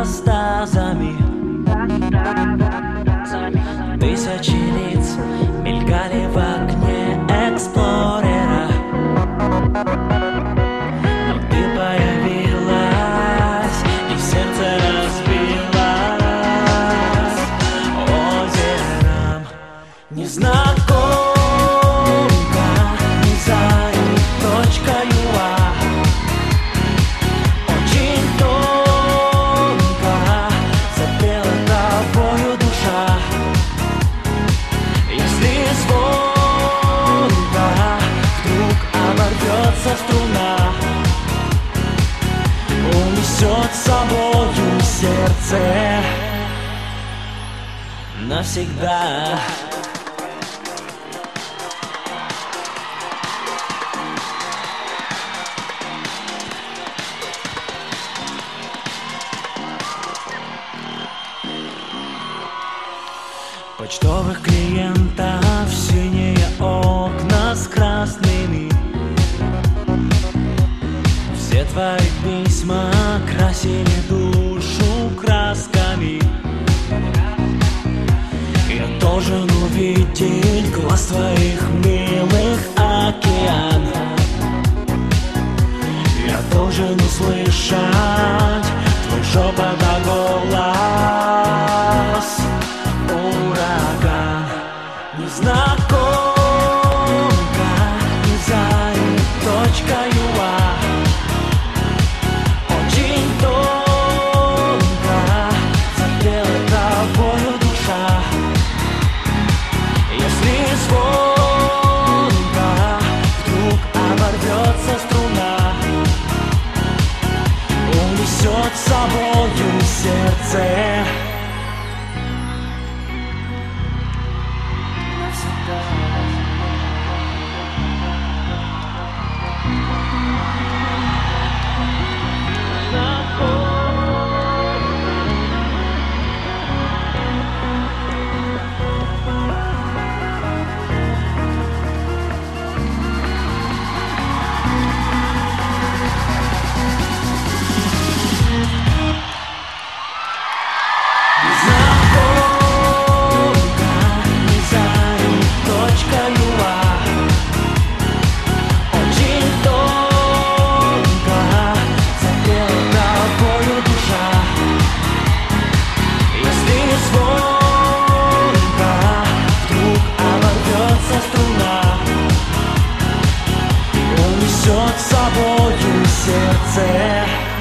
метастазами. Тысячи лиц мелькали в окне эксплорера, но ты появилась, и сердце разбилось озером. Незнакомка, не зари, точка ЮА. Очень тонко запела тобою душа. Если звонко вдруг оборвется струна, унесет с собою сердце навсегда. Почтовых клиентов синие окна с красными. Все твои письма красили душу красками. Я должен увидеть глаз твоих милых океан. Я должен услышать твой шепот да голос. Ураган, незнакомка, не зари, точка ЮА. Очень тонко запела тобою душа. Если звонко вдруг оборвется струна, унесет с собою сердце навсегда. С собою сердце